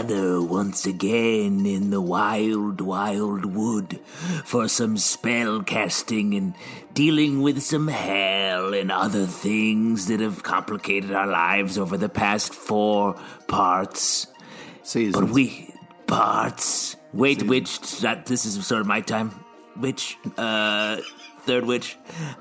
gather once again in the wild, wild wood for some spell casting and dealing with some hell and other things that have complicated our lives over the past 4 parts. Seasons. But parts. Wait, Witch, this is sort of my time. Witch, third Witch.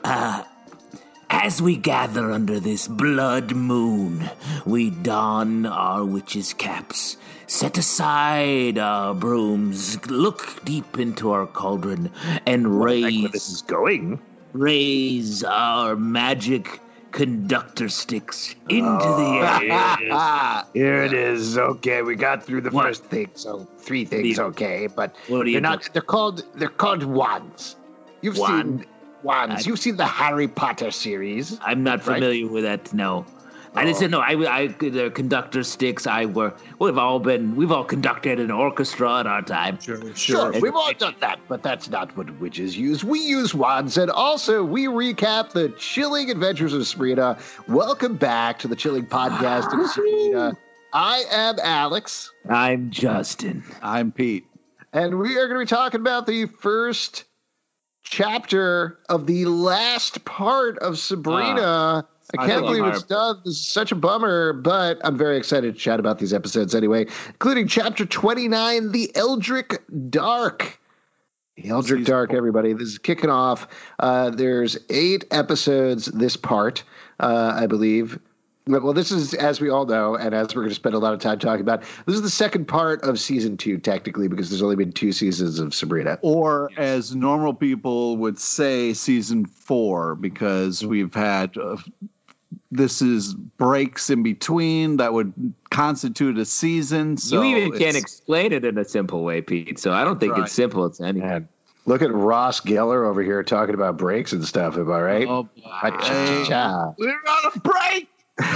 As we gather under this blood moon, we don our witches' caps, set aside our brooms, look deep into our cauldron, and raise where this is going. Raise our magic conductor sticks into the air. Here it is. Okay, we got through the first thing, so 3 things. Okay, but they're not. They're called wands. You've seen wands. You've seen the Harry Potter series. I'm not familiar with that. No. I just said no. The conductor sticks. We've all conducted an orchestra in our time. Sure. We've all done that, but that's not what witches use. We use wands, and also we recap the Chilling Adventures of Sabrina. Welcome back to the Chilling Podcast of Sabrina. I am Alex. I'm Justin. I'm Pete. And we are going to be talking about the first chapter of the last part of Sabrina. I can't believe it's done. This is such a bummer, but I'm very excited to chat about these episodes anyway, including Chapter 29, The Eldritch Dark. The Eldritch Dark, everybody. This is kicking off. There's 8 episodes this part, I believe. Well, this is, as we all know, and as we're going to spend a lot of time talking about, this is the second part of season 2, technically, because there's only been 2 seasons of Sabrina. Or, as normal people would say, season 4, because we've had this is breaks in between that would constitute a season. So you even can't explain it in a simple way, Pete. So I don't think it's simple. It's anything. Look at Ross Geller over here talking about breaks and stuff. Am I right? Oh, we're on a break.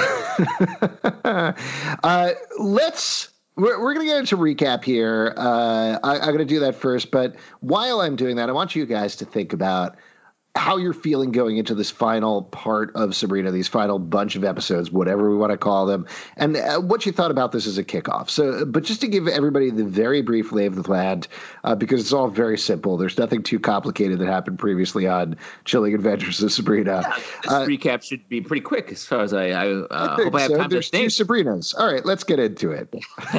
We're going to get into recap here. I'm going to do that first, but while I'm doing that, I want you guys to think about how you're feeling going into this final part of Sabrina, these final bunch of episodes, whatever we want to call them, and what you thought about this as a kickoff. So, but just to give everybody the very brief lay of the land, because it's all very simple. There's nothing too complicated that happened previously on Chilling Adventures of Sabrina. Yeah, this recap should be pretty quick as far as I hope I have time There's to think. 2 Sabrinas. All right, let's get into it.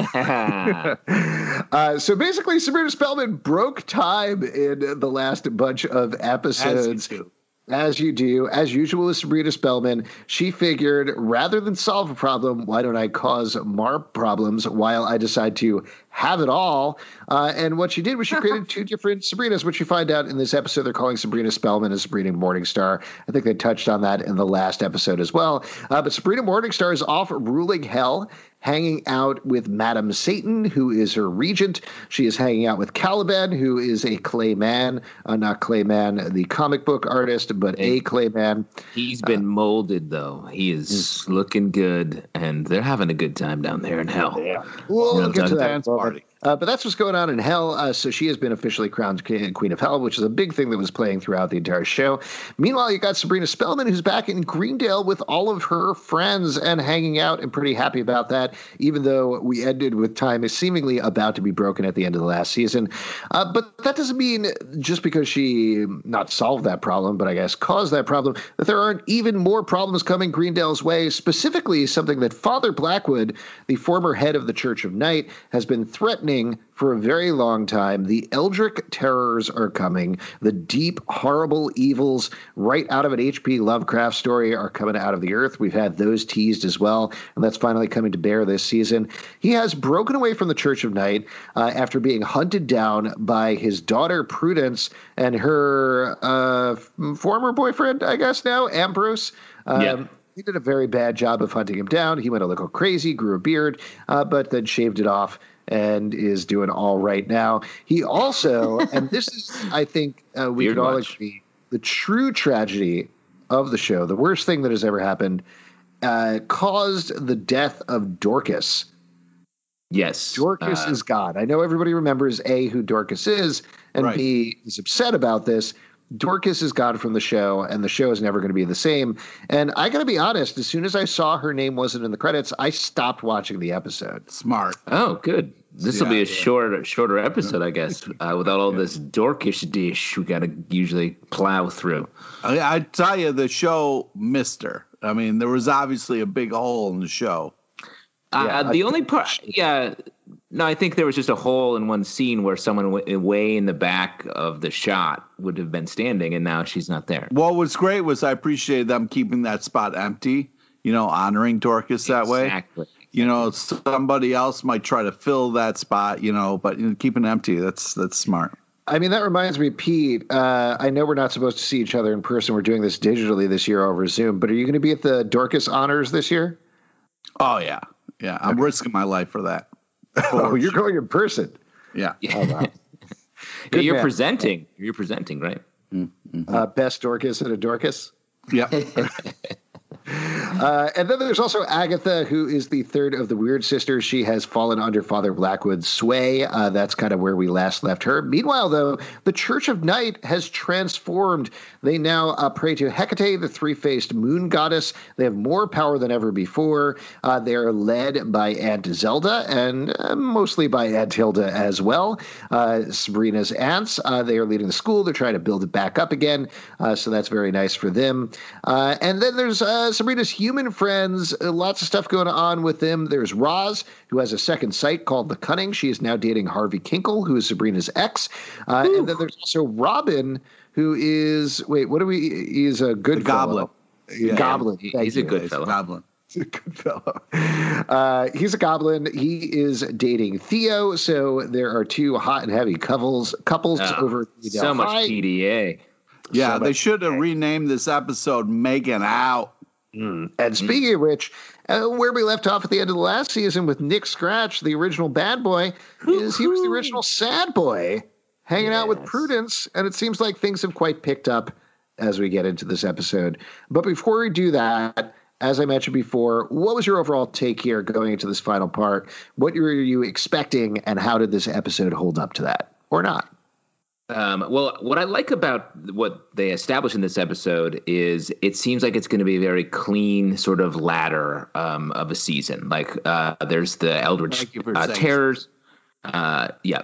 So basically, Sabrina Spellman broke time in the last bunch of episodes. As you do. As usual with Sabrina Spellman, she figured, rather than solve a problem, why don't I cause more problems while I decide to have it all? And what she did was she created 2 different Sabrinas, which you find out in this episode. They're calling Sabrina Spellman and Sabrina Morningstar. I think they touched on that in the last episode as well. But Sabrina Morningstar is off ruling hell, hanging out with Madame Satan, who is her regent. She is hanging out with Caliban, who is a Clayman, not Clayman, the comic book artist, but a Clayman. He's been molded, though. He is looking good, and they're having a good time down there in hell. Yeah. We'll get to that party. But that's what's going on in hell. So she has been officially crowned Queen of Hell, which is a big thing that was playing throughout the entire show. Meanwhile, you got Sabrina Spellman, who's back in Greendale with all of her friends and hanging out and pretty happy about that, even though we ended with time is seemingly about to be broken at the end of the last season. But that doesn't mean just because she not solved that problem, but I guess caused that problem, that there aren't even more problems coming Greendale's way, specifically something that Father Blackwood, the former head of the Church of Night, has been threatening for a very long time. The Eldritch terrors are coming. The deep, horrible evils right out of an H.P. Lovecraft story are coming out of the earth. We've had those teased as well, and that's finally coming to bear this season. He has broken away from the Church of Night after being hunted down by his daughter Prudence and her former boyfriend, I guess now, Ambrose. He did a very bad job of hunting him down. He went a little crazy, grew a beard, but then shaved it off and is doing all right now. He also, and this is, I think, we could all agree, the true tragedy of the show, the worst thing that has ever happened, caused the death of Dorcas. Yes. Dorcas is God. I know everybody remembers, A, who Dorcas is, and B, is upset about this. Dorcas is gone from the show, and the show is never going to be the same. And I got to be honest, as soon as I saw her name wasn't in the credits, I stopped watching the episode. Smart. Oh, good. This will be a shorter episode, I guess, without all this Dorkish dish we got to usually plow through. I tell you, the show missed her. I mean, there was obviously a big hole in the show. The only part, no, I think there was just a hole in one scene where someone way in the back of the shot would have been standing, and now she's not there. What was great was I appreciated them keeping that spot empty, honoring Dorcas that way. Exactly. Somebody else might try to fill that spot, but keeping it empty, that's smart. I mean, that reminds me, Pete, I know we're not supposed to see each other in person. We're doing this digitally this year over Zoom, but are you going to be at the Dorcas Honors this year? Oh, yeah. Yeah, I'm risking my life for that. Oh, you're going in person. Yeah. Oh, wow. You're presenting. You're presenting, right? Mm-hmm. Best Dorcas at a Dorcas. Yeah. And then there's also Agatha, who is the third of the Weird Sisters. She has fallen under Father Blackwood's sway. That's kind of where we last left her. Meanwhile, though, the Church of Night has transformed. They now pray to Hecate, the three-faced moon goddess. They have more power than ever before. They are led by Aunt Zelda and mostly by Aunt Hilda as well. Sabrina's aunts. They are leading the school. They're trying to build it back up again. So that's very nice for them. And then there's Sabrina's human friends, lots of stuff going on with them. There's Roz, who has a second sight called The Cunning. She is now dating Harvey Kinkle, who is Sabrina's ex. And then there's also Robin, who is, he's a good goblin. Goblin. He's a good fellow. Goblin. He's a good fellow. He's a goblin. He is dating Theo. So there are two hot and heavy couples over so much PDA. Yeah, they should have renamed this episode Making Out. And speaking of which, where we left off at the end of the last season with Nick Scratch, the original bad boy, he was the original sad boy hanging out with Prudence. And it seems like things have quite picked up as we get into this episode. But before we do that, as I mentioned before, what was your overall take here going into this final part? What were you expecting, and how did this episode hold up to that, or not? Well, what I like about what they established in this episode is it seems like it's going to be a very clean sort of ladder of a season. Like there's the Eldritch terrors. The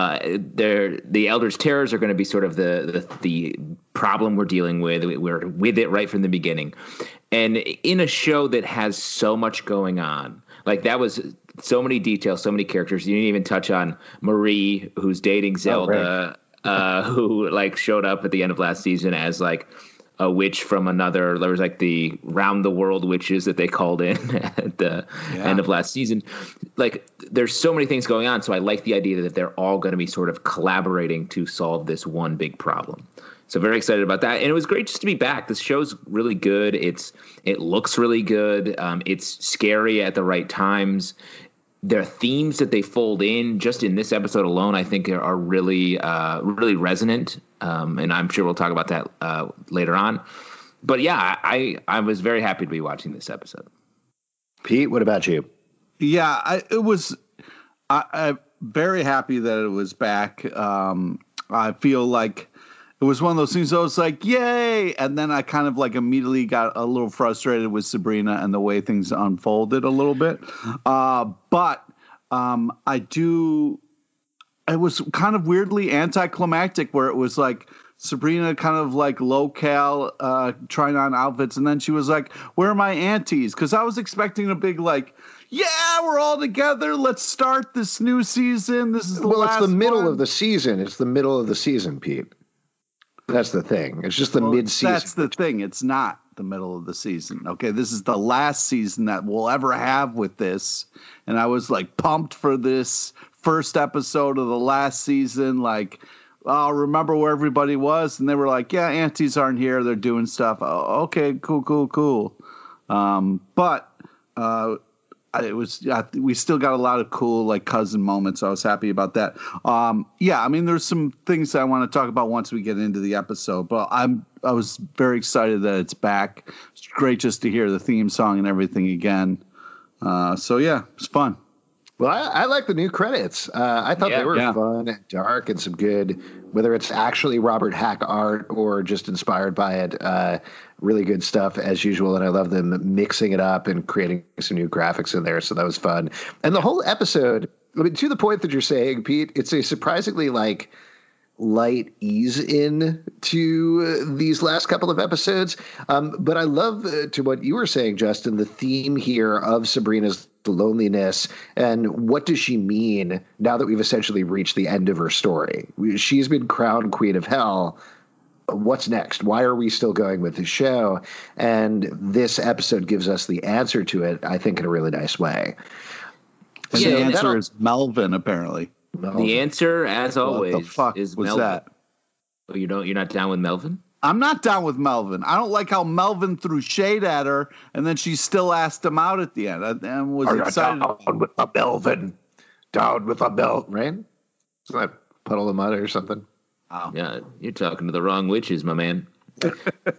Eldritch terrors are going to be sort of the problem we're dealing with. We're with it right from the beginning. And in a show that has so much going on, like that was so many details, so many characters. You didn't even touch on Marie, who's dating Zelda. Oh, right. Who like showed up at the end of last season as like a witch from another. There was like the round the world witches that they called in at the end of last season. Like there's so many things going on. So I like the idea that they're all going to be sort of collaborating to solve this one big problem. So very excited about that. And it was great just to be back. This show's really good. It looks really good. It's scary at the right times. Their themes that they fold in just in this episode alone, I think are really, really resonant. And I'm sure we'll talk about that later on. But yeah, I was very happy to be watching this episode. Pete, what about you? Yeah, I'm very happy that it was back. I feel like it was one of those things I was like, yay. And then I kind of like immediately got a little frustrated with Sabrina and the way things unfolded a little bit. But it was kind of weirdly anticlimactic where it was like Sabrina kind of like low-cal trying on outfits. And then she was like, where are my aunties? Because I was expecting a big like, yeah, we're all together. Let's start this new season. This is the last it's the middle one. of the season. It's the middle of the season, Pete. That's the thing. It's just the mid-season. That's the thing. It's not the middle of the season. Okay, this is the last season that we'll ever have with this. And I was like pumped for this first episode of the last season. Like, I'll remember where everybody was. And they were like, yeah, aunties aren't here. They're doing stuff. Oh, okay, cool. But we still got a lot of cool like cousin moments. So I was happy about that. I mean, there's some things I want to talk about once we get into the episode, but I was very excited that it's back. It's great just to hear the theme song and everything again. So yeah, it's fun. Well, I like the new credits. I thought they were fun and dark and some good, whether it's actually Robert Hack art or just inspired by it. Really good stuff as usual. And I love them mixing it up and creating some new graphics in there. So that was fun. And the whole episode, I mean, to the point that you're saying, Pete, it's a surprisingly like light ease in to these last couple of episodes. But I love to what you were saying, Justin, the theme here of Sabrina's loneliness and what does she mean now that we've essentially reached the end of her story. She's been crowned Queen of Hell. What's next? Why are we still going with the show? And this episode gives us the answer to it, I think, in a really nice way. And the answer is Melvin, apparently. The answer, as always, what the fuck is was Melvin. that? Oh, you're not down with Melvin? I'm not down with Melvin. I don't like how Melvin threw shade at her, and then she still asked him out at the end. I was excited. Down with the Melvin. Down with the Melvin. Right? Isn't that Puddle of Mud or something? Oh. Yeah, you're talking to the wrong witches, my man. Should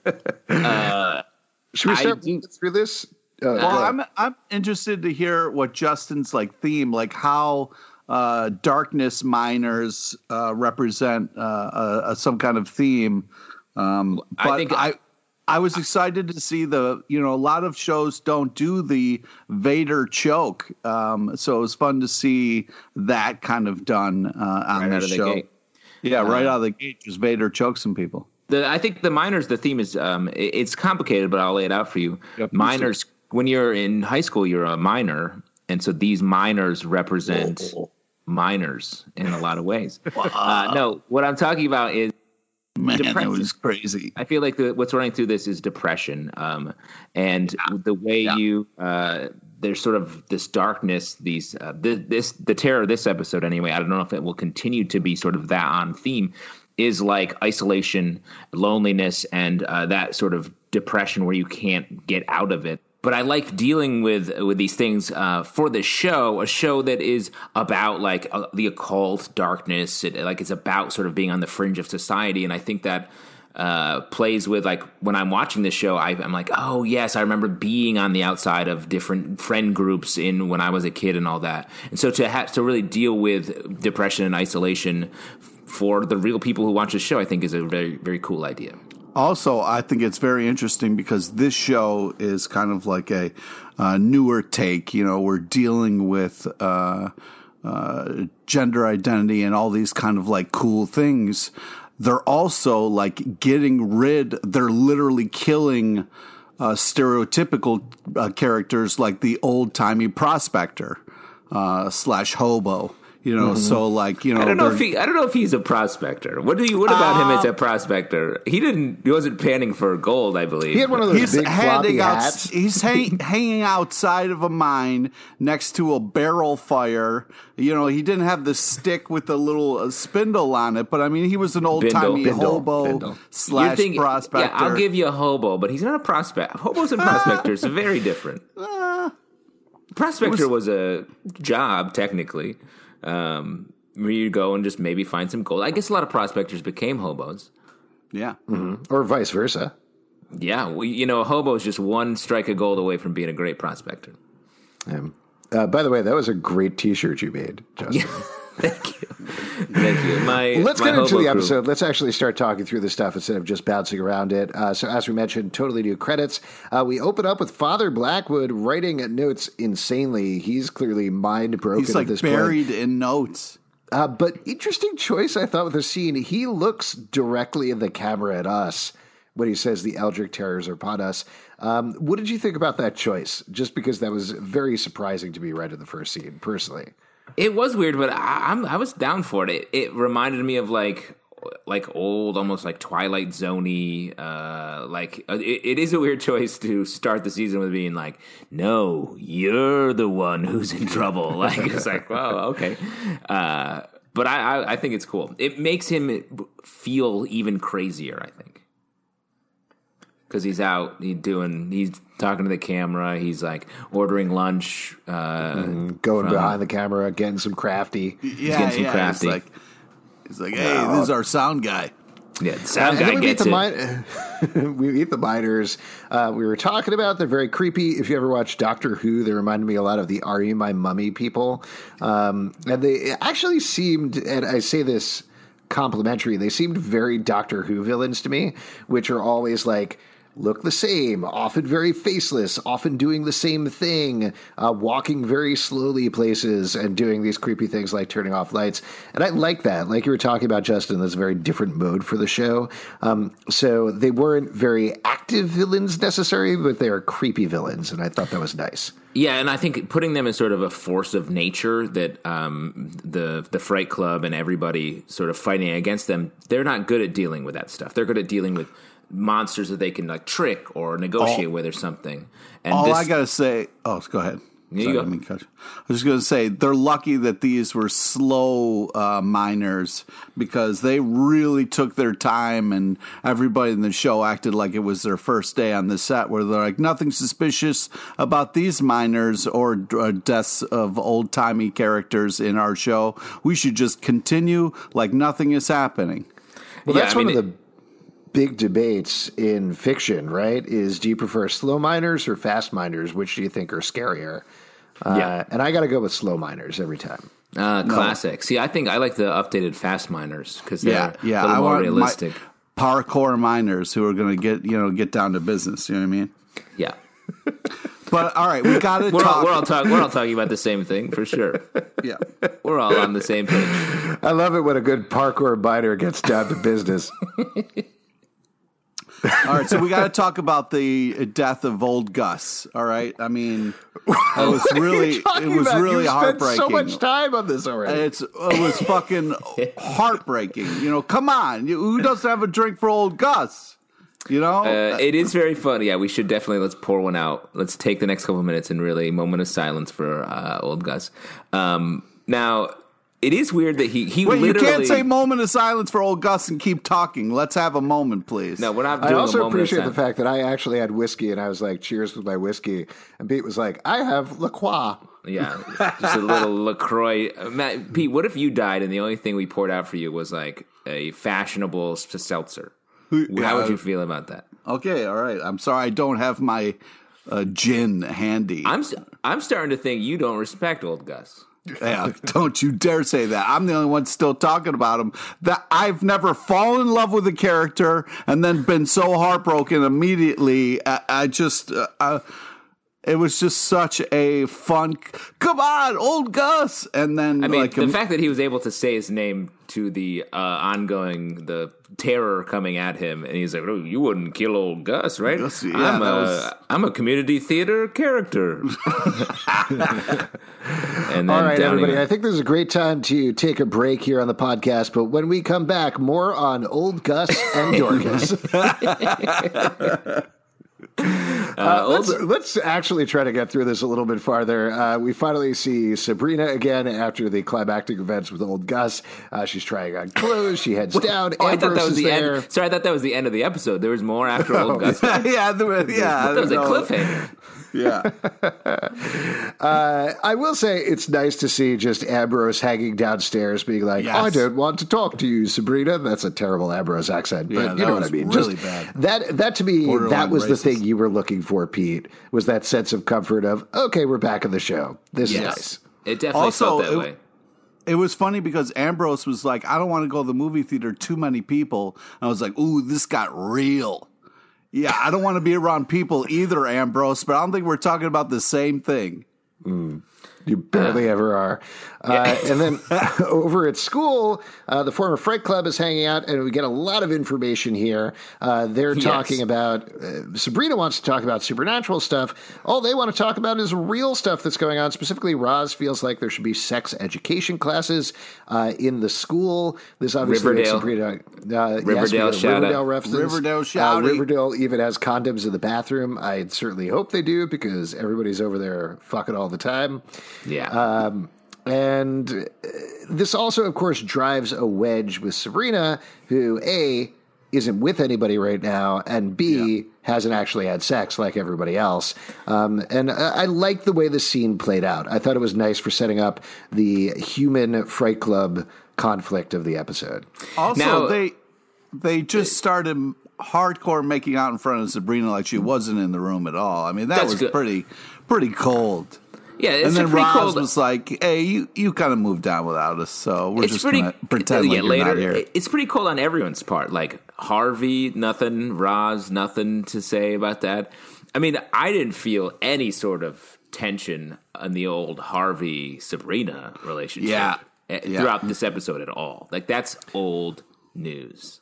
we start through this? Well, I'm interested to hear what Justin's like theme, like how darkness miners represent some kind of theme. But I was excited to see a lot of shows don't do the Vader choke. So it was fun to see that kind of done on the show. Gate. Yeah, right out of the gate, just Vader chokes some people. I think the miners, the theme is, it's complicated, but I'll lay it out for you. Yep, miners, when you're in high school, you're a miner. And so these miners represent miners in a lot of ways. No, what I'm talking about is depression. It was crazy. I feel like what's running through this is depression. And the way there's sort of this darkness, the terror of this episode anyway, I don't know if it will continue to be sort of that on theme, is like isolation, loneliness, and that sort of depression where you can't get out of it. But I like dealing with these things for the show, a show that is about like the occult, darkness. It's about sort of being on the fringe of society. And I think that plays with, like, when I'm watching this show, I'm like, oh, yes, I remember being on the outside of different friend groups when I was a kid and all that. And so to really deal with depression and isolation for the real people who watch the show, I think is a very, very cool idea. Also, I think it's very interesting because this show is kind of like a newer take. We're dealing with gender identity and all these kind of like cool things. They're also like they're literally killing stereotypical characters like the old-timey prospector / hobo. So like, I don't know if he's a prospector. What about him as a prospector? He wasn't panning for gold, I believe. He had one of those big floppy hats. He's hanging outside of a mine next to a barrel fire. He didn't have the stick with the little spindle on it, but I mean, he was an old-timey hobo / prospector. Yeah, I'll give you a hobo, but he's not a prospector. Hobos and prospectors are very different. Prospector was a job, technically. Where you go and just maybe find some gold. I guess a lot of prospectors became hobos. Yeah. Mm-hmm. Or vice versa. Yeah. A hobo is just one strike of gold away from being a great prospector. By the way, that was a great T-shirt you made, Justin. Yeah. Thank you. Let's get into the episode. Crew. Let's actually start talking through the stuff instead of just bouncing around it. So as we mentioned, totally new credits. We open up with Father Blackwood writing notes insanely. He's clearly mind broken at this point. He's buried in notes. But interesting choice, I thought, with the scene. He looks directly in the camera at us when he says the Eldritch Terrors are upon us. What did you think about that choice? Just because that was very surprising to me right in the first scene, personally. It was weird, but I was down for it. It reminded me of like old, almost like Twilight Zone-y. It is a weird choice to start the season with being like, no, you're the one who's in trouble. Like, it's like, well, okay. But I think it's cool. It makes him feel even crazier, I think. Because he's out, he's talking to the camera. He's like ordering lunch, going behind the camera, getting some crafty. He's like, hey, this is our sound guy. Yeah, the sound guy gets it. We meet the miners. We were talking about they're very creepy. If you ever watch Doctor Who, they reminded me a lot of the Are You My Mummy people. And they actually seemed, and I say this complimentary, they seemed very Doctor Who villains to me, which are always like, look the same, often very faceless, often doing the same thing, walking very slowly places and doing these creepy things like turning off lights. And I like that. Like you were talking about, Justin, that's a very different mode for the show. So they weren't very active villains necessarily, but they are creepy villains. And I thought that was nice. Yeah, and I think putting them as sort of a force of nature that the Fright Club and everybody sort of fighting against them, they're not good at dealing with that stuff. They're good at dealing with monsters that they can like trick or negotiate with or something. And I gotta say, go ahead. You go. I was just gonna say they're lucky that these were slow miners because they really took their time, and everybody in the show acted like it was their first day on the set, where they're like, nothing suspicious about these miners or deaths of old timey characters in our show. We should just continue like nothing is happening. Well, that's one of the big debates in fiction, right? Is do you prefer slow miners or fast miners? Which do you think are scarier? And I got to go with slow miners every time. Classic. See, I think I like the updated fast miners because they're a little more realistic. Parkour miners who are going to get down to business. You know what I mean? Yeah. But all right, we got to talk. We're all talking about the same thing for sure. Yeah, we're all on the same page. I love it when a good parkour miner gets down to business. All right, so we got to talk about the death of old Gus. All right, I mean, it was really heartbreaking. So much time on this already. It was fucking heartbreaking. Come on, who doesn't have a drink for old Gus? It is very fun. Yeah, we should definitely let's pour one out. Let's take the next couple of minutes and really moment of silence for old Gus. Now. It is weird that he Wait, literally... you can't say moment of silence for old Gus and keep talking. Let's have a moment, please. No, we're not doing I also a moment appreciate of the fact that I actually had whiskey and I was like, cheers with my whiskey. And Pete was like, I have La Croix. Yeah, just a little LaCroix. Pete, what if you died and the only thing we poured out for you was like a fashionable seltzer? How would you feel about that? Okay, all right. I'm sorry I don't have my gin handy. I'm starting to think you don't respect old Gus. Yeah, don't you dare say that. I'm the only one still talking about him. That I've never fallen in love with a character and then been so heartbroken immediately. I just, it was just such a fun, come on, old Gus. And then, I mean, the fact that he was able to say his name to the the terror coming at him, and he's like, "Oh, you wouldn't kill old Gus, right? Yeah, I'm a community theater character." And then all right, everybody, I think this is a great time to take a break here on the podcast, but when we come back, more on old Gus and Dorcas. Let's actually try to get through this a little bit farther. We finally see Sabrina again after the climactic events with old Gus. She's trying on clothes. She heads down. I thought that was the end. Sorry, I thought that was the end of the episode. There was more after old Gus. That was a cliffhanger. Yeah. I will say it's nice to see just Ambrose hanging downstairs being like, yes. I don't want to talk to you, Sabrina. That's a terrible Ambrose accent, but you know what I mean. Really just bad. That to me, borderline that was racist. The thing you were looking for, Pete, was that sense of comfort of, okay, we're back in the show. This is nice. It definitely felt that way. It was funny because Ambrose was like, I don't want to go to the movie theater, too many people. And I was like, ooh, this got real. Yeah, I don't want to be around people either, Ambrose, but I don't think we're talking about the same thing. You barely ever are. And then over at school, the former Fright Club is hanging out, and we get a lot of information here. They're talking about, Sabrina wants to talk about supernatural stuff. All they want to talk about is real stuff that's going on. Specifically, Roz feels like there should be sex education classes in the school. This obviously Riverdale. Riverdale shout Riverdale out. reference. Riverdale shout Riverdale even has condoms in the bathroom. I certainly hope they do because everybody's over there fucking all the time. Yeah. And this also, of course, drives a wedge with Sabrina, who, A, isn't with anybody right now, and B, hasn't actually had sex like everybody else. And I like the way the scene played out. I thought it was nice for setting up the human Fright Club conflict of the episode. Also, they just started hardcore making out in front of Sabrina like she wasn't in the room at all. I mean, that was pretty cold. Yeah, it's and then pretty Roz cold. was like, "Hey, you kind of moved on without us, so we're just going to pretend like you're not here." It's pretty cold on everyone's part. Like Harvey, nothing. Roz, nothing to say about that. I mean, I didn't feel any sort of tension on the old Harvey-Sabrina relationship throughout this episode at all. Like, that's old news.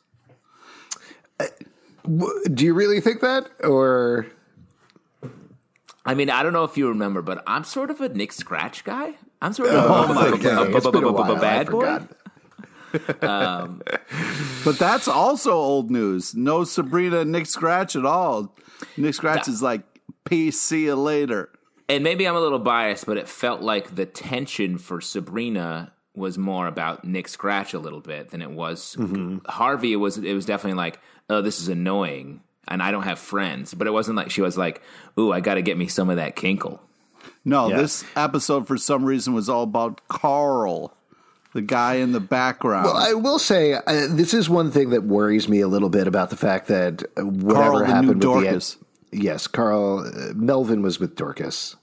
Do you really think that? Or... I mean, I don't know if you remember, but I'm sort of a Nick Scratch guy. I'm sort of a bad boy. But that's also old news. No Sabrina and Nick Scratch at all. Nick Scratch is like, peace, see you later. And maybe I'm a little biased, but it felt like the tension for Sabrina was more about Nick Scratch a little bit than it was Harvey. It was definitely like, oh, this is annoying. And I don't have friends, but it wasn't like she was like, "Ooh, I got to get me some of that kinkle." No, this episode for some reason was all about Carl, the guy in the background. Well, I will say this is one thing that worries me a little bit about the fact that whatever happened with Dorcas. Carl Melvin was with Dorcas.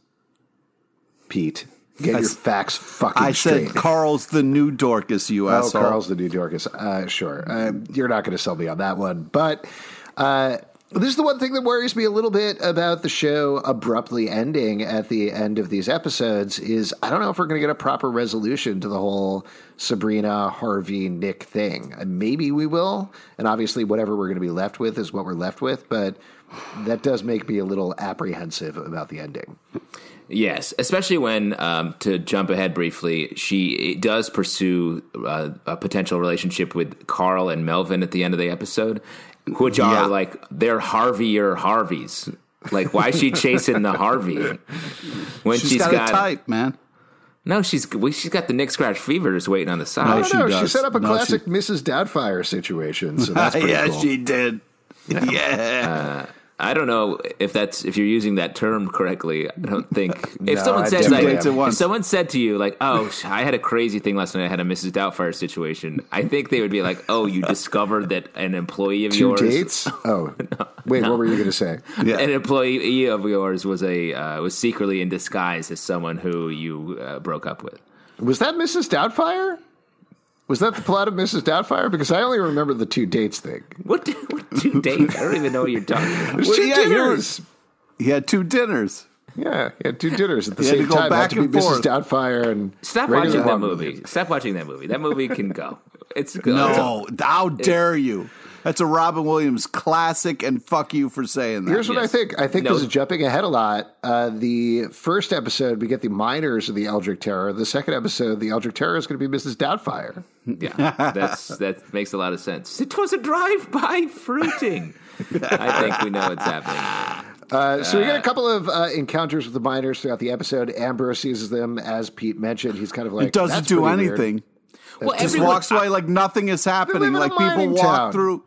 Pete, get your facts fucking straight. I said Carl's the new Dorcas. You asshole. Carl's the new Dorcas. Sure, you're not going to sell me on that one, but. This is the one thing that worries me a little bit about the show abruptly ending at the end of these episodes is I don't know if we're going to get a proper resolution to the whole Sabrina, Harvey, Nick thing. Maybe we will, and obviously whatever we're going to be left with is what we're left with, but that does make me a little apprehensive about the ending. Yes, especially when, to jump ahead briefly, she does pursue a potential relationship with Carl and Melvin at the end of the episode, which are like, they're Harvey-er Harveys. Like, why is she chasing the Harvey? When she's got a type, man. No, she's got the Nick Scratch fever just waiting on the side. No, she set up a classic Mrs. Doubtfire situation, so that's pretty cool. She did. Yeah. I don't know if you're using that term correctly. I don't think if someone said to you like, "Oh, I had a crazy thing last night. I had a Mrs. Doubtfire situation." I think they would be like, "Oh, you discovered that an employee of yours 2 dates? Oh, wait, what were you going to say? Yeah. An employee of yours was was secretly in disguise as someone who you broke up with." Was that Mrs. Doubtfire? Was that the plot of Mrs. Doubtfire? Because I only remember the 2 dates thing. What 2 dates? I don't even know what you're talking about. There's 2 dinners. He had 2 dinners. Yeah, he had 2 dinners at the same time. Back and Mrs. forth. Doubtfire and Stop watching that movie. Stop watching that movie. That movie can go. It's good. No, how dare you? That's a Robin Williams classic, and fuck you for saying that. Here's what I think. I think this is jumping ahead a lot. The first episode, we get the miners of the Eldritch Terror. The second episode, the Eldritch Terror is going to be Mrs. Doubtfire. Yeah, that makes a lot of sense. It was a drive-by fruiting. I think we know what's happening. So we get a couple of encounters with the miners throughout the episode. Ambrose sees them, as Pete mentioned. He's kind of like, it doesn't do anything. Well, just walks away like nothing is happening. Like people walk through.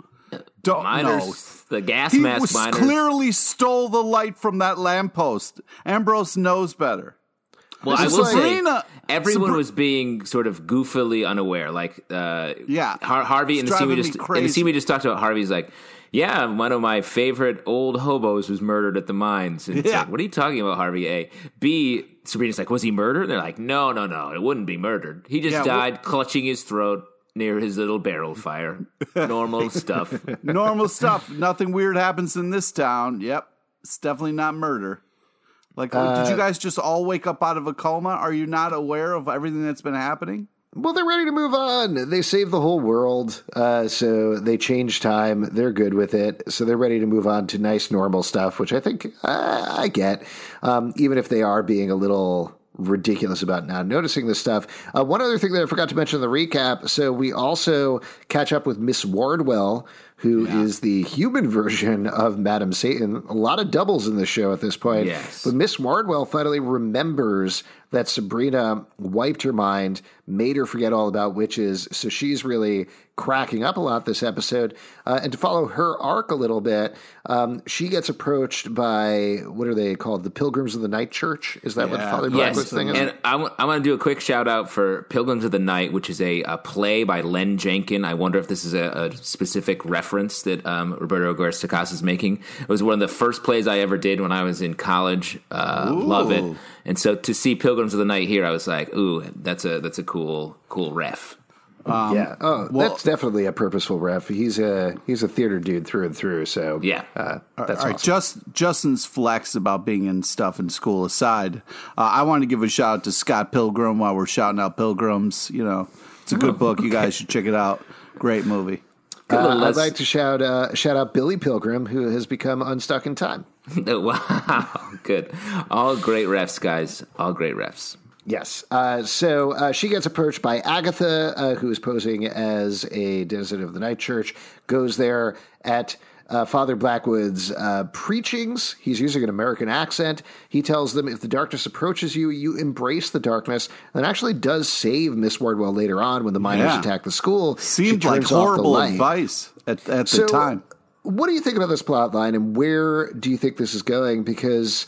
The gas mask miners. He clearly stole the light from that lamppost. Ambrose knows better. Well, I will say, everyone was being sort of goofily unaware. Like, Harvey in the scene we just talked about. Harvey's like, yeah, one of my favorite old hobos was murdered at the mines. And it's like, what are you talking about, Harvey? A. B. Sabrina's like, was he murdered? And they're like, no, it wouldn't be murdered. He just died clutching his throat near his little barrel fire. Normal stuff. Normal stuff. Nothing weird happens in this town. Yep. It's definitely not murder. Like, did you guys just all wake up out of a coma? Are you not aware of everything that's been happening? Well, they're ready to move on. They saved the whole world, so they changed time. They're good with it, so they're ready to move on to nice, normal stuff, which I think I get, even if they are being a little ridiculous about not noticing this stuff. One other thing that I forgot to mention in the recap, so we also catch up with Miss Wardwell, who is the human version of Madam Satan. A lot of doubles in the show at this point. Yes. But Miss Wardwell finally remembers that Sabrina wiped her mind, made her forget all about witches. So she's really cracking up a lot this episode. And to follow her arc a little bit, she gets approached by, what are they called? The Pilgrims of the Night Church? Is that what Father Blackwood's thing is? And I want to do a quick shout out for Pilgrims of the Night, which is a play by Len Jenkin. I wonder if this is a specific reference that Roberto Aguirre-Sacasa is making. It was one of the first plays I ever did when I was in college. Love it. And so to see Pilgrims of the Night here, I was like, ooh, that's a cool ref. That's definitely a purposeful ref. He's a theater dude through and through. So that's awesome. Justin's flex about being in stuff in school aside, I want to give a shout out to Scott Pilgrim while we're shouting out Pilgrims. It's a good book. You guys should check it out. Great movie. I'd like to shout out Billy Pilgrim, who has become unstuck in time. Wow, good. All great refs, guys. All great refs. Yes. So she gets approached by Agatha, who is posing as a denizen of the Night Church, goes there at Father Blackwood's preachings. He's using an American accent. He tells them if the darkness approaches you, you embrace the darkness. And actually does save Miss Wardwell later on when the miners attack the school. Seemed like horrible advice at the time. What do you think about this plot line, and where do you think this is going? Because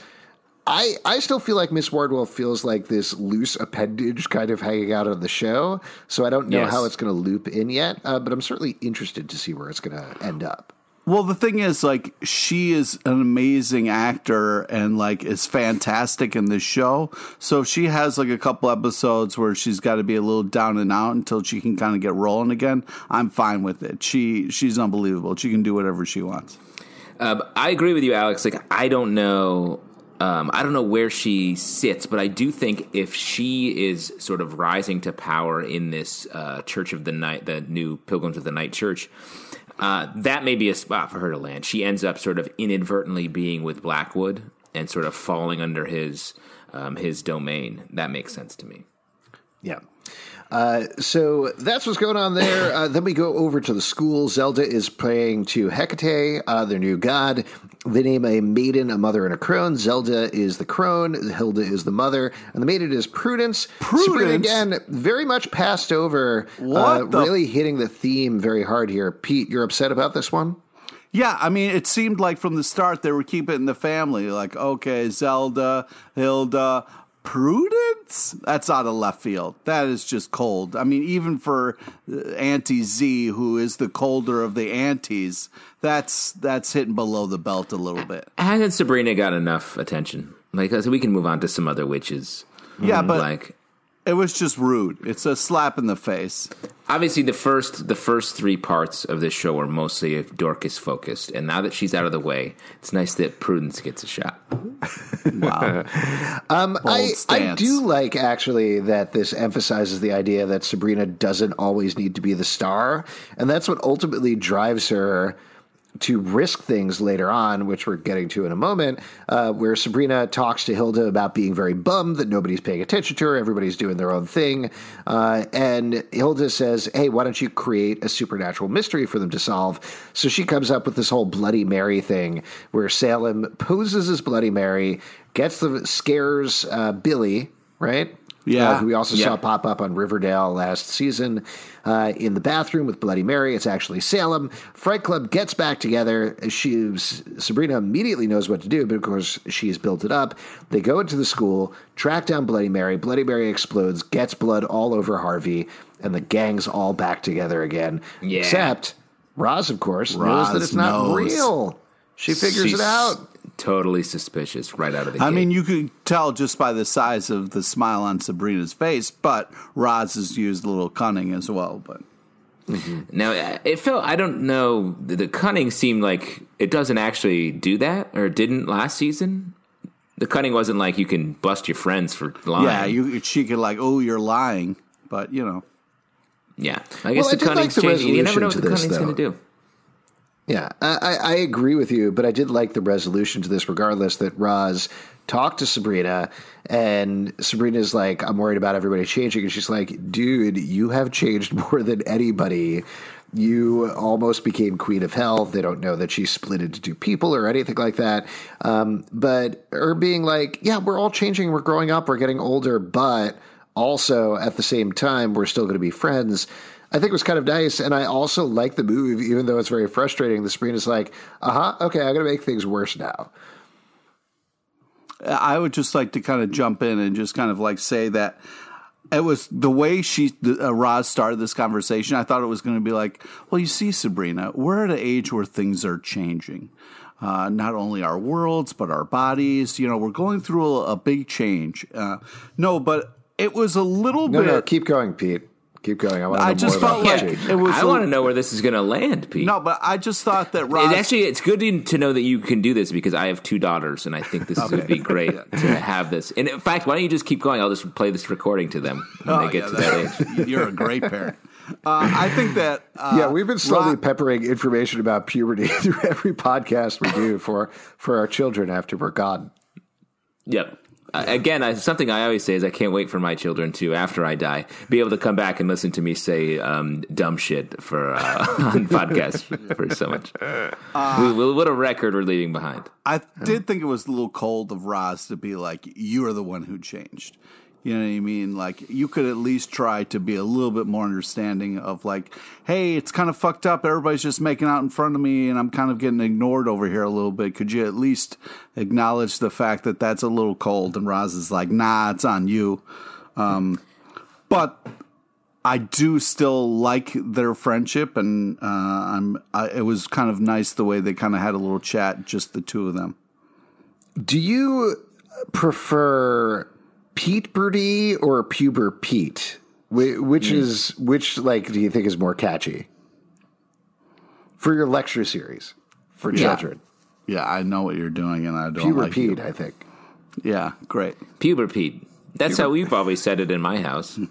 I still feel like Miss Wardwell feels like this loose appendage kind of hanging out of the show. So I don't know how it's going to loop in yet, but I'm certainly interested to see where it's going to end up. Well, the thing is, like, she is an amazing actor and, like, is fantastic in this show. So if she has, like, a couple episodes where she's got to be a little down and out until she can kind of get rolling again, I'm fine with it. She's unbelievable. She can do whatever she wants. I agree with you, Alex. Like, I don't know where she sits, but I do think if she is sort of rising to power in this Church of the Night, the new Pilgrims of the Night Church, that may be a spot for her to land. She ends up sort of inadvertently being with Blackwood and sort of falling under his domain. That makes sense to me. Yeah. So that's what's going on there. Then we go over to the school. Zelda is praying to Hecate, their new god. They name a maiden, a mother, and a crone. Zelda is the crone. Hilda is the mother. And the maiden is Prudence. Sabrina, again, very much passed over, really hitting the theme very hard here. Pete, you're upset about this one? Yeah, I mean, it seemed like from the start they were keeping it in the family. Like, okay, Zelda, Hilda, Prudence? That's out of left field. That is just cold. I mean, even for Auntie Z, who is the colder of the aunties, that's hitting below the belt a little bit. Hasn't Sabrina got enough attention? Like, so we can move on to some other witches. Yeah, but it was just rude. It's a slap in the face. Obviously, the first three parts of this show are mostly Dorcas focused, and now that she's out of the way, it's nice that Prudence gets a shot. Wow. I do like, actually, that this emphasizes the idea that Sabrina doesn't always need to be the star, and that's what ultimately drives her to risk things later on, which we're getting to in a moment, where Sabrina talks to Hilda about being very bummed that nobody's paying attention to her, everybody's doing their own thing, and Hilda says, hey, why don't you create a supernatural mystery for them to solve? So she comes up with this whole Bloody Mary thing, where Salem poses as Bloody Mary, scares Billy, right? Yeah. Who we also saw pop up on Riverdale last season in the bathroom with Bloody Mary. It's actually Salem. Fright Club gets back together. Sabrina immediately knows what to do, but of course she's built it up. They go into the school, track down Bloody Mary. Bloody Mary explodes, gets blood all over Harvey, and the gang's all back together again. Yeah. Except Roz, of course, knows that it's not real. She figures it out. Totally suspicious right out of the gate. I mean, you could tell just by the size of the smile on Sabrina's face, but Roz has used a little cunning as well. But Now, it felt, I don't know, the cunning seemed like it doesn't actually do that, or didn't last season. The cunning wasn't like you can bust your friends for lying. Yeah, she could like, oh, you're lying, but you know. Yeah, I guess the cunning's changing. You never know what the cunning's going to do. Yeah, I agree with you, but I did like the resolution to this regardless, that Roz talked to Sabrina, and Sabrina's like, I'm worried about everybody changing, and she's like, dude, you have changed more than anybody. you almost became Queen of Hell. They don't know that she's split into two people or anything like that. But her being like, yeah, we're all changing. We're growing up. We're getting older. But also at the same time, we're still going to be friends. I think it was kind of nice. And I also like the move, even though it's very frustrating. The Sabrina's like, okay, I'm going to make things worse now. I would just like to kind of jump in and just kind of like say that it was the way Roz started this conversation. I thought it was going to be like, well, you see, Sabrina, we're at an age where things are changing. Not only our worlds, but our bodies. You know, we're going through a big change. No, but it was a little bit. No, keep going, Pete. Keep going. I want to know more about like it was. I want to know where this is going to land, Pete. No, but I just thought that Roz. It's good to know that you can do this because I have 2 daughters, and I think this is going to be great to have this. And in fact, why don't you just keep going? I'll just play this recording to them when they get to that age. You're a great parent. I think that we've been slowly peppering information about puberty through every podcast we do for our children after we're gone. Yep. Again, something I always say is I can't wait for my children to, after I die, be able to come back and listen to me say dumb shit for on podcasts for so much. What a record we're leaving behind. I did think it was a little cold of Roz to be like, you are the one who changed. You know what I mean? Like, you could at least try to be a little bit more understanding of like, hey, it's kind of fucked up. Everybody's just making out in front of me and I'm kind of getting ignored over here a little bit. Could you at least acknowledge the fact that that's a little cold? And Roz is like, nah, it's on you. But I do still like their friendship, and it was kind of nice the way they kind of had a little chat, just the two of them. Do you prefer Pete Birdie or Puber Pete? Which do you think is more catchy for your lecture series for children? Yeah, I know what you're doing, and I don't Puber like Pete, you. I think. Yeah, great. Puber Pete. That's how we've always said it in my house. So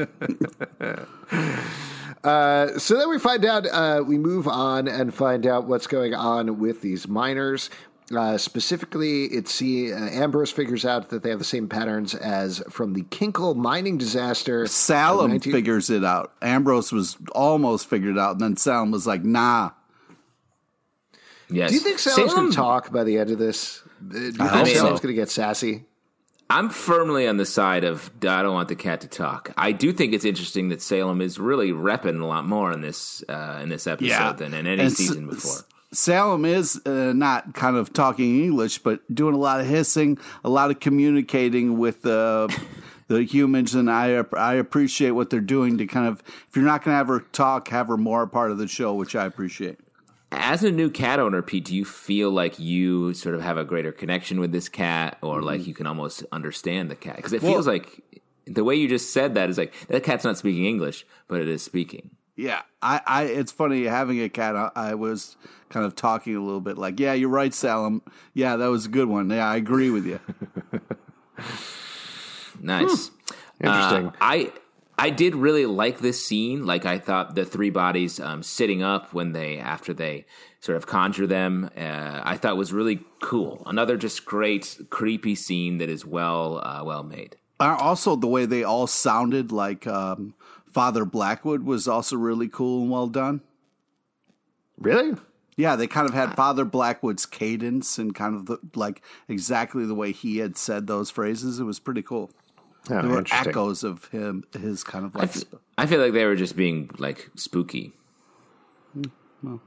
then we find out, we move on and find out what's going on with these miners. Specifically, Ambrose figures out that they have the same patterns as from the Kinkle mining disaster. Salem figures it out. Ambrose was almost figured out, and then Salem was like, nah. Yes. Do you think Salem's going to talk by the end of this? Do you think Salem's going to get sassy? I'm firmly on the side of I don't want the cat to talk. I do think it's interesting that Salem is really repping a lot more in this episode than in any season before. Salem is not kind of talking English, but doing a lot of hissing, a lot of communicating with the humans, and I appreciate what they're doing to kind of, if you're not going to have her talk, have her more a part of the show, which I appreciate. As a new cat owner, Pete, do you feel like you sort of have a greater connection with this cat, or like you can almost understand the cat? Because it feels like the way you just said that is like that cat's not speaking English, but it is speaking. Yeah, it's funny having a cat. I was kind of talking a little bit like, yeah, you're right, Salem. Yeah, that was a good one. Yeah, I agree with you. Nice. Interesting. I did really like this scene. Like, I thought the 3 bodies sitting up after they sort of conjure them, I thought was really cool. Another just great, creepy scene that is well made. Also, the way they all sounded like Father Blackwood was also really cool and well done. Really? Yeah, they kind of had Father Blackwood's cadence and kind of like exactly the way he had said those phrases. It was pretty cool. Oh, there were echoes of his kind of like. I feel like they were just being like spooky. Well,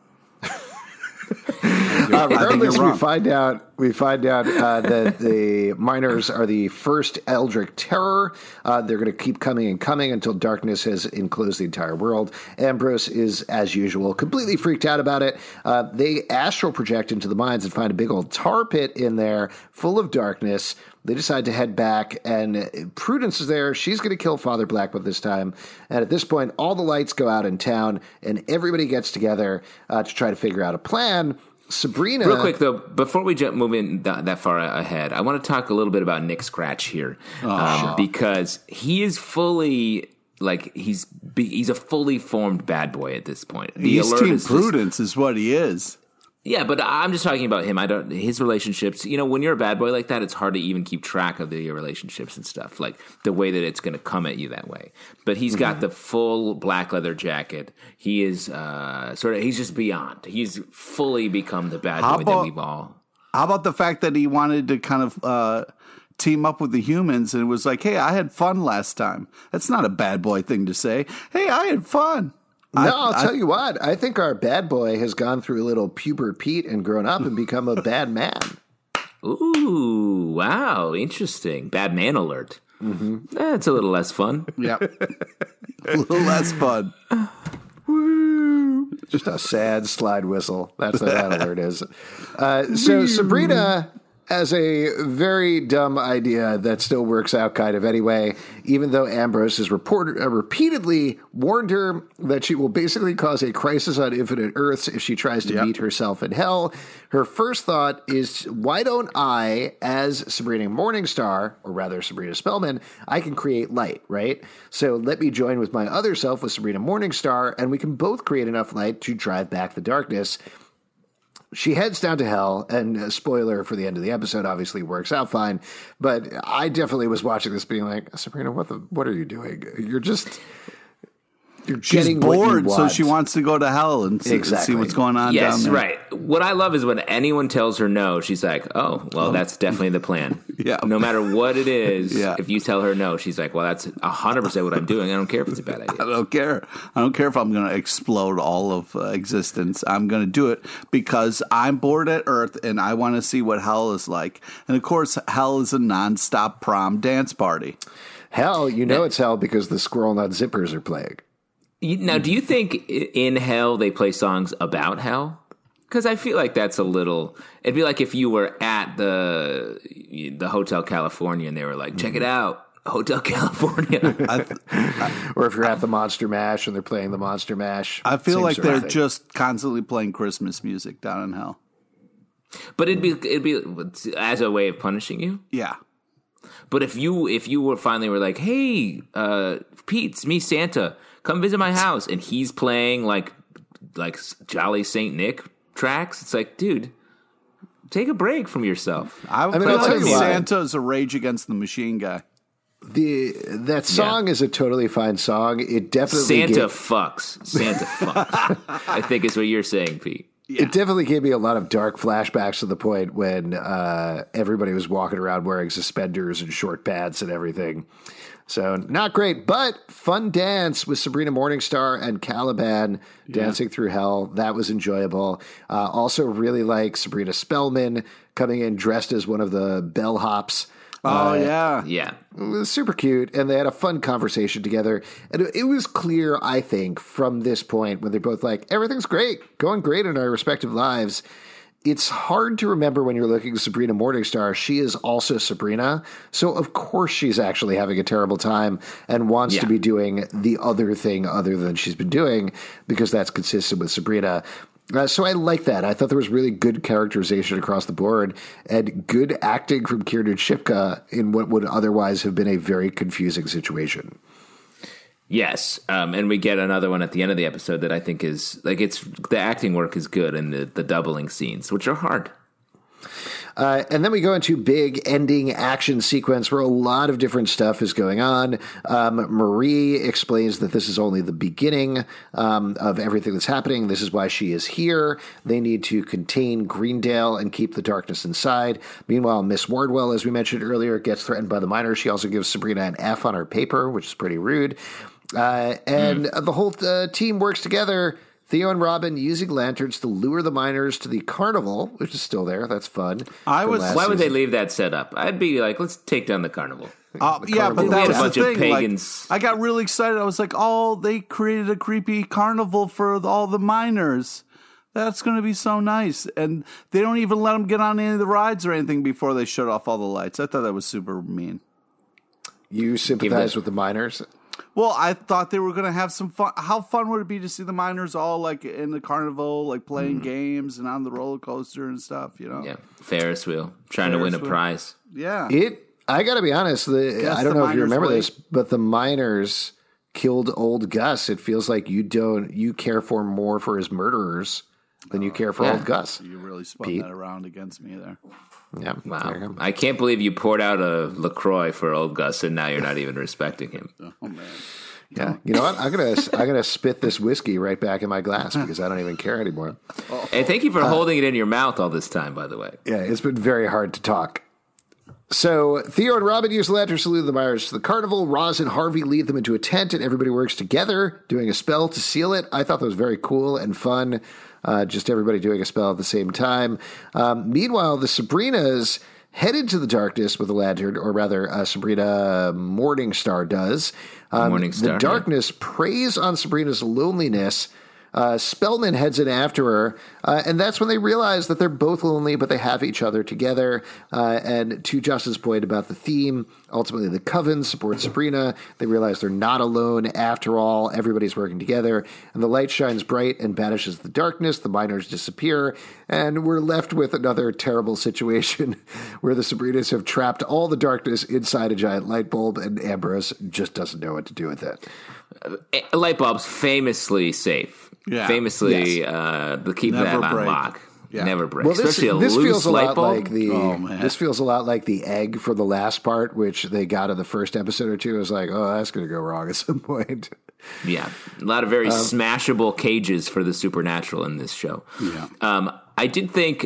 regardless, we find out that the miners are the first Eldritch terror. They're going to keep coming and coming until darkness has enclosed the entire world. Ambrose is, as usual, completely freaked out about it. They astral project into the mines and find a big old tar pit in there full of darkness. They decide to head back, and Prudence is there. She's going to kill Father Blackwood this time. And at this point, all the lights go out in town, and everybody gets together to try to figure out a plan. Sabrina... Real quick, though, before we move in that far ahead, I want to talk a little bit about Nick Scratch here. Because he is fully... Like, he's a fully formed bad boy at this point. He's Team Prudence is what he is. Yeah, but I'm just talking about him. His relationships, when you're a bad boy like that, it's hard to even keep track of your relationships and stuff, like the way that it's going to come at you that way. But he's got the full black leather jacket. He is he's just beyond. He's fully become the bad boy that we've all. How about the fact that he wanted to kind of team up with the humans and was like, hey, I had fun last time. That's not a bad boy thing to say. Hey, I had fun. No, I'll tell you what. I think our bad boy has gone through a little puber Pete and grown up and become a bad man. Ooh, wow. Interesting. Bad man alert. Mm-hmm. That's a little less fun. Yeah. A little less fun. Just a sad slide whistle. That's what that alert is. So Sabrina has a very dumb idea that still works out kind of anyway, even though Ambrose has repeatedly warned her that she will basically cause a crisis on Infinite Earths if she tries to meet herself in hell. Her first thought is, why don't I, as Sabrina Morningstar, or rather Sabrina Spellman, I can create light, right? So let me join with my other self with Sabrina Morningstar, and we can both create enough light to drive back the darkness. She heads down to hell, and spoiler for the end of the episode, obviously works out fine. But I definitely was watching this being like, Sabrina, what are you doing? She's bored, so she wants to go to hell and see what's going on down there. Yes, right. What I love is when anyone tells her no, she's like, oh, well, that's definitely the plan. Yeah. No matter what it is, if you tell her no, she's like, well, that's 100% what I'm doing. I don't care if it's a bad idea. I don't care. I don't care if I'm going to explode all of existence. I'm going to do it because I'm bored at Earth and I want to see what hell is like. And, of course, hell is a nonstop prom dance party. Hell, it's hell because the Squirrel Nut Zippers are playing. Now, do you think in hell they play songs about hell? Because I feel like that's it'd be like if you were at the Hotel California and they were like, check it out, Hotel California. Or if you're at the Monster Mash and they're playing the Monster Mash. I feel like they're just constantly playing Christmas music down in hell. But it'd be as a way of punishing you? Yeah. But if you were finally were like, hey, Pete, it's me, Santa. Come visit my house, and he's playing like Jolly Saint Nick tracks. It's like, dude, take a break from yourself. I feel like Santa is a Rage Against the Machine guy. That song is a totally fine song. It definitely Santa fucks. I think is what you're saying, Pete. Yeah. It definitely gave me a lot of dark flashbacks to the point when everybody was walking around wearing suspenders and short pants and everything. So not great, but fun dance with Sabrina Morningstar and Caliban dancing through hell. That was enjoyable. Also really like Sabrina Spellman coming in dressed as one of the bellhops. Yeah. Yeah. It was super cute, and they had a fun conversation together. And it was clear, I think, from this point when they're both like, everything's great, going great in our respective lives. It's hard to remember when you're looking at Sabrina Morningstar. She is also Sabrina. So, of course, she's actually having a terrible time and wants to be doing the other thing other than she's been doing because that's consistent with Sabrina. So I like that. I thought there was really good characterization across the board and good acting from Kiernan Shipka in what would otherwise have been a very confusing situation. Yes, and we get another one at the end of the episode that I think is the acting work is good and the doubling scenes, which are hard. And then we go into big ending action sequence where a lot of different stuff is going on. Marie explains that this is only the beginning of everything that's happening. This is why she is here. They need to contain Greendale and keep the darkness inside. Meanwhile, Miss Wardwell, as we mentioned earlier, gets threatened by the miners. She also gives Sabrina an F on her paper, which is pretty rude. The whole team works together. Theo and Robin using lanterns to lure the miners to the carnival, which is still there. That's fun. Why would they leave that set up? I'd be like, let's take down the carnival. But that was a bunch of pagans. Like, I got really excited. I was like, they created a creepy carnival for all the miners. That's going to be so nice. And they don't even let them get on any of the rides or anything before they shut off all the lights. I thought that was super mean. You sympathize with the miners? Well, I thought they were going to have some fun. How fun would it be to see the miners all like in the carnival, like playing games and on the roller coaster and stuff, you know? Yeah, Ferris wheel, trying to win a prize. Yeah. I got to be honest, I don't know if you remember this, but the miners killed old Gus. It feels like you care more for his murderers than you care for old Gus. You really spun that around against me there. Yeah. Wow. I can't believe you poured out a LaCroix for old Gus, and now you're not even respecting him. Oh, man. Yeah, you know what? I'm gonna spit this whiskey right back in my glass because I don't even care anymore. Hey, thank you for holding it in your mouth all this time, by the way. Yeah, it's been very hard to talk. So Theo and Robin use the lantern to salute the buyers to the carnival. Roz and Harvey lead them into a tent, and everybody works together, doing a spell to seal it. I thought that was very cool and fun. Just everybody doing a spell at the same time. Meanwhile, the Sabrinas head into the darkness with a lantern, or rather, Sabrina Morningstar does. Morningstar, the darkness preys on Sabrina's loneliness. Spellman heads in after her, and that's when they realize that they're both lonely, but they have each other together. And to Justin's point about the theme, ultimately the Coven supports Sabrina. They realize they're not alone after all. Everybody's working together, and the light shines bright and banishes the darkness. The miners disappear, and we're left with another terrible situation where the Sabrinas have trapped all the darkness inside a giant light bulb, and Ambrose just doesn't know what to do with it. Light bulbs famously safe. Yeah. Famously, the keep Never that on break. lock. Yeah. Never break. Well, this feels a lot like man. this feels a lot like the egg for the last part, which they got in the first episode or two. It was like, oh, that's going to go wrong at some point. Yeah, a lot of very smashable cages for the supernatural in this show. Yeah. I did think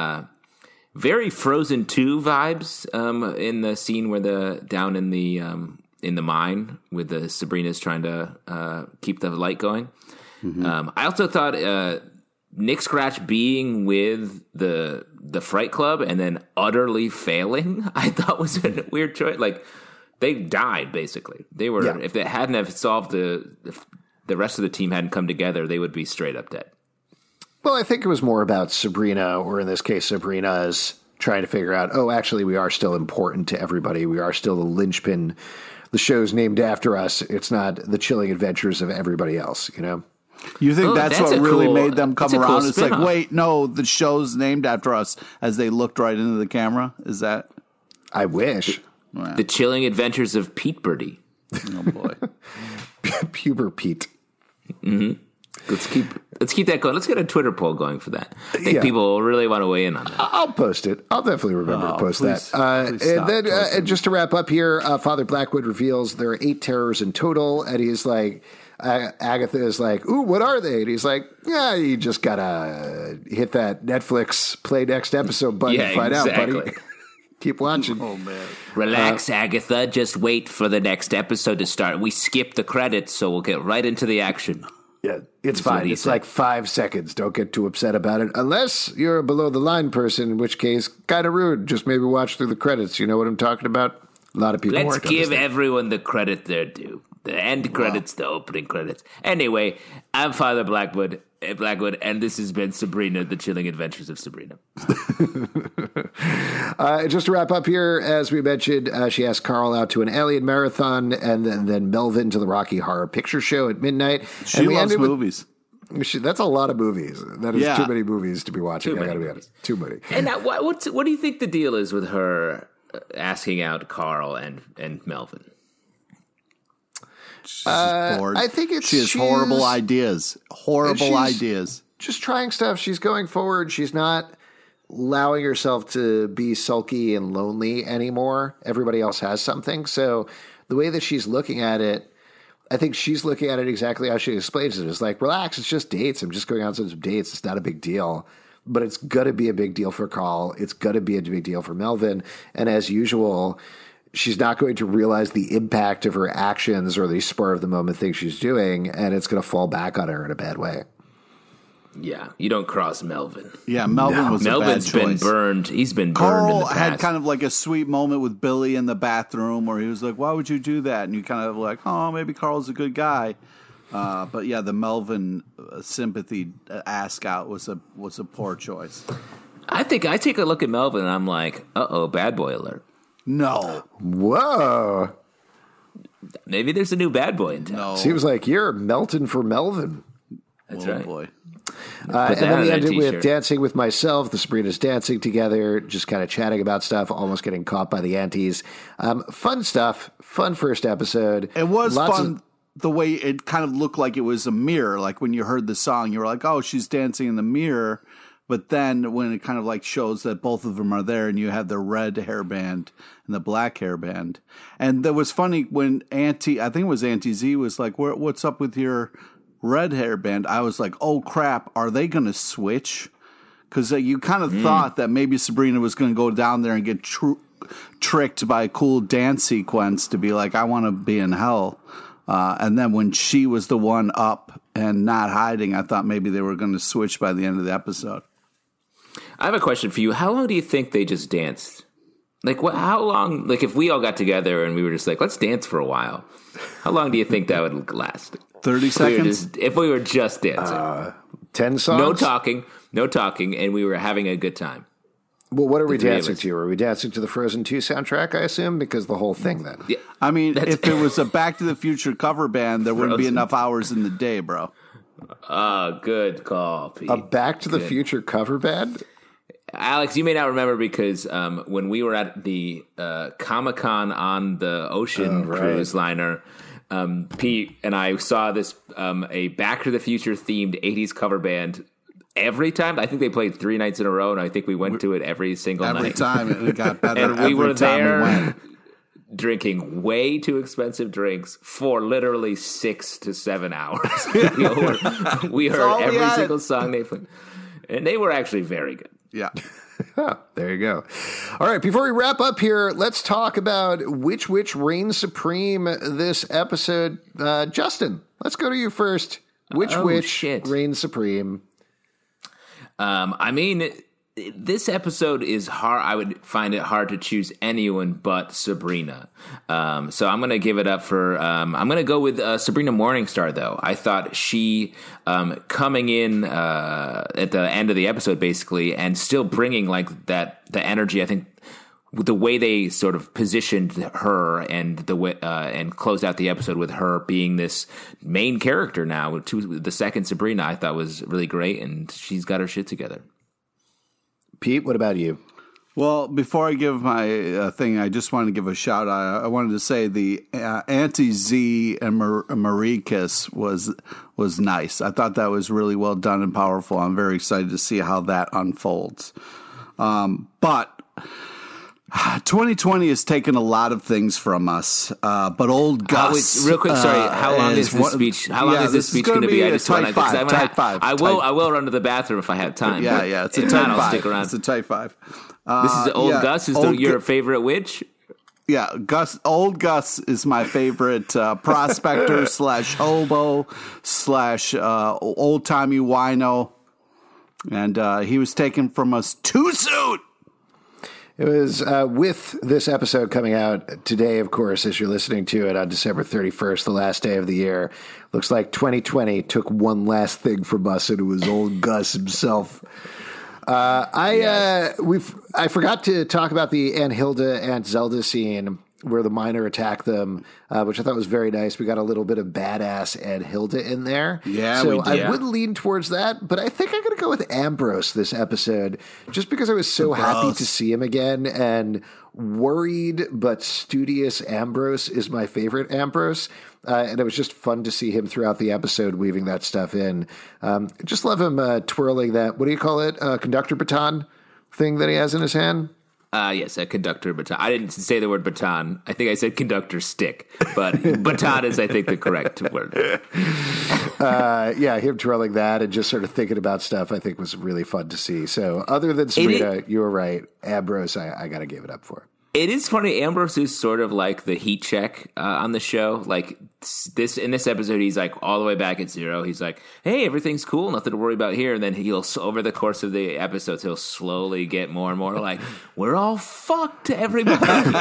very Frozen 2 vibes in the scene where down in the mine with the Sabrina's trying to keep the light going. Mm-hmm. I also thought Nick Scratch being with the Fright Club and then utterly failing, I thought was a weird choice. Like, they died, basically. They were if they hadn't have solved the rest of the team hadn't come together, they would be straight up dead. Well, I think it was more about Sabrina, or in this case, Sabrina's trying to figure out, oh, actually, we are still important to everybody. We are still the linchpin. The show's named after us. It's not the chilling adventures of everybody else, you know? You think that's what really made them come around? Cool it's like, wait, no, the show's named after us, as they looked right into the camera? Is that? I wish. The chilling adventures of Pete Birdie. Oh, boy. Puber Pete. Mm-hmm. Let's keep that going. Let's get a Twitter poll going for that. I think people really want to weigh in on that. I'll post it. I'll definitely remember to post that. And then just to wrap up here, Father Blackwood reveals there are 8 terrors in total, and he's like, Agatha is like, ooh, what are they? And he's like, yeah, you just gotta hit that Netflix play next episode button to find out, buddy. Keep watching. Oh, man. Relax, Agatha. Just wait for the next episode to start. We skipped the credits, so we'll get right into the action. Yeah, it's fine. It's like 5 seconds. Don't get too upset about it. Unless you're a below the line person, in which case, kind of rude. Just maybe watch through the credits. You know what I'm talking about? A lot of people Let's give everyone the credit they're due. The end credits, the opening credits. Anyway, I'm Father Blackwood, and this has been Sabrina, The Chilling Adventures of Sabrina. Just to wrap up here, as we mentioned, she asked Carl out to an alien marathon, and then Melvin to the Rocky Horror Picture Show at midnight. She loves movies. That's a lot of movies. That is too many movies to be watching. I got to be honest. Too many. And what do you think the deal is with her asking out Carl and Melvin? She's bored. I think she has horrible ideas. Horrible ideas. Just trying stuff. She's going forward. She's not allowing herself to be sulky and lonely anymore. Everybody else has something. So the way that she's looking at it, I think she's looking at it exactly how she explains it. It's like, relax, it's just dates. I'm just going out on some dates. It's not a big deal. But it's going to be a big deal for Carl. It's going to be a big deal for Melvin. And as usual, she's not going to realize the impact of her actions or the spur of the moment thing she's doing, and it's going to fall back on her in a bad way. Yeah, you don't cross Melvin. Yeah, Melvin's been burned. He's been burned Carl in the past. had kind of like a sweet moment with Billy in the bathroom where he was like, why would you do that? And you kind of like, oh, maybe Carl's a good guy. But yeah, the Melvin sympathy ask out was a poor choice. I think I take a look at Melvin and I'm like, uh-oh, bad boy alert. No. Whoa. Maybe there's a new bad boy in town. No. Seems like you're melting for Melvin. That's right. Boy. And then we ended with dancing with myself. The Sabrinas dancing together, just kind of chatting about stuff, almost getting caught by the aunties. Fun stuff. Fun first episode. It was fun. the way it kind of looked like it was a mirror. Like when you heard the song, you were like, oh, she's dancing in the mirror. But then when it kind of like shows that both of them are there and you have the red hairband and the black hairband. And that was funny when I think it was Auntie Z was like, what's up with your red hairband? I was like, oh crap, are they going to switch? Because you kind of thought that maybe Sabrina was going to go down there and get tricked by a cool dance sequence to be like, I want to be in hell. And then when she was the one up and not hiding, I thought maybe they were going to switch by the end of the episode. I have a question for you. How long do you think they just danced? Like, how long? Like, if we all got together and we were just like, let's dance for a while, how long do you think that would last? 30 seconds? If we were just dancing. 10 songs? No talking, and we were having a good time. Well, what are we dancing to? Are we dancing to the Frozen 2 soundtrack, I assume? Because the whole thing, then. Yeah, I mean, if it was a Back to the Future cover band, there wouldn't be enough hours in the day, bro. Good call, Pete. A Back to the Future cover band? Alex, you may not remember because when we were at the Comic-Con on the ocean cruise liner, Pete and I saw this a Back to the Future themed 80s cover band every time. I think they played 3 nights in a row, and I think we went to it every single night. Every time it got better. And we were there drinking way too expensive drinks for literally 6 to 7 hours. we heard every single song they played, and they were actually very good. Yeah. There you go. All right, before we wrap up here, let's talk about which reigns supreme this episode. Justin, let's go to you first. Which reigns supreme? I mean, this episode is hard. I would find it hard to choose anyone but Sabrina. So I'm going to give it up for, I'm going to go with Sabrina Morningstar, though. I thought she coming in at the end of the episode, basically, and still bringing like the energy, I think, the way they sort of positioned her and the way and closed out the episode with her being this main character now, to the second Sabrina, I thought was really great, and she's got her shit together. Pete, what about you? Well, before I give my thing, I just wanted to give a shout out. I wanted to say the Auntie Z and Marie kiss was nice. I thought that was really well done and powerful. I'm very excited to see how that unfolds. But 2020 has taken a lot of things from us, but old Gus. Real quick, sorry. How long is this speech? How long is this speech going to be? I just want to. Type 5. I will run to the bathroom if I have time. Yeah. It's a type 5. I'll stick around. It's a type 5. This is old Gus. Is your favorite witch? Yeah, Old Gus is my favorite prospector / hobo / old timey wino, and he was taken from us too soon. It was with this episode coming out today, of course, as you're listening to it on December 31st, the last day of the year. Looks like 2020 took one last thing from us, and it was old Gus himself. I forgot to talk about the Aunt Hilda, Aunt Zelda scene where the miner attacked them, which I thought was very nice. We got a little bit of badass Aunt Hilda in there. Yeah, so I would lean towards that, but I think I'm going to go with Ambrose this episode, just because I was so happy to see him again, and worried but studious Ambrose is my favorite Ambrose. And it was just fun to see him throughout the episode weaving that stuff in. Just love him twirling that, what do you call it, conductor baton thing that he has in his hand? Yes, a conductor baton. I didn't say the word baton. I think I said conductor stick, but baton is, I think, the correct word. Yeah, him twirling that and just sort of thinking about stuff, I think was really fun to see. So other than Sabrina, you were right. Ambrose, I got to give it up for. It is funny. Ambrose is sort of like the heat check on the show. Like in this episode, he's like all the way back at 0. He's like, "Hey, everything's cool, nothing to worry about here." And then over the course of the episodes, he'll slowly get more and more like, "We're all fucked, everybody."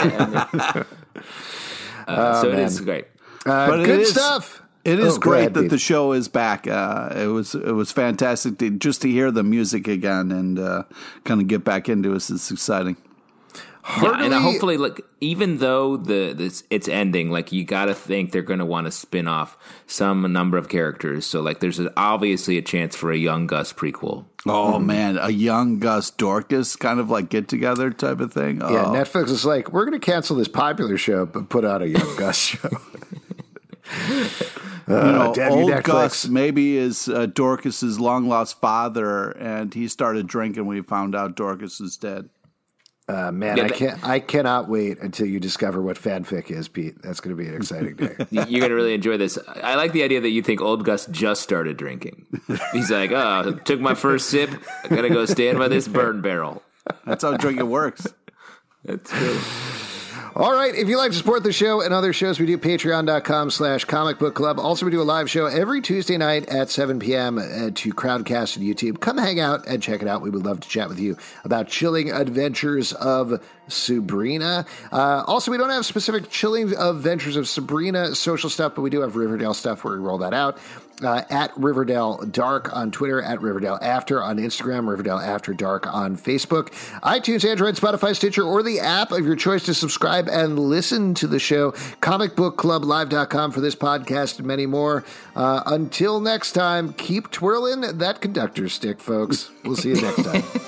So it is great. But good stuff. It is great that the show is back. It was fantastic just to hear the music again and kind of get back into it. It's exciting. Yeah, and hopefully, like, even though it's ending, like, you got to think they're going to want to spin off some number of characters. So, like, there's obviously a chance for a young Gus prequel. Oh, man, a young Gus Dorcas kind of like get together type of thing. Oh. Yeah, Netflix is like, we're going to cancel this popular show, but put out a young Gus show. old Gus maybe is Dorcas's long lost father, and he started drinking when he found out Dorcas is dead. Man, I cannot wait until you discover what fanfic is, Pete. That's going to be an exciting day. You're going to really enjoy this. I like the idea that you think old Gus just started drinking. He's like, oh, took my first sip. I got to go stand by this burn barrel. That's how drinking works. That's good. All right. If you'd like to support the show and other shows, we do patreon.com/Comic Book Club. Also, we do a live show every Tuesday night at 7 p.m. to Crowdcast and YouTube. Come hang out and check it out. We would love to chat with you about Chilling Adventures of Sabrina. Also, we don't have specific Chilling Adventures of Sabrina social stuff, but we do have Riverdale stuff where we roll that out. At Riverdale Dark on Twitter, at Riverdale After on Instagram, Riverdale After Dark on Facebook, iTunes, Android, Spotify, Stitcher, or the app of your choice to subscribe and listen to the show. ComicBookClubLive.com for this podcast and many more. Until next time, keep twirling that conductor stick, folks. We'll see you next time.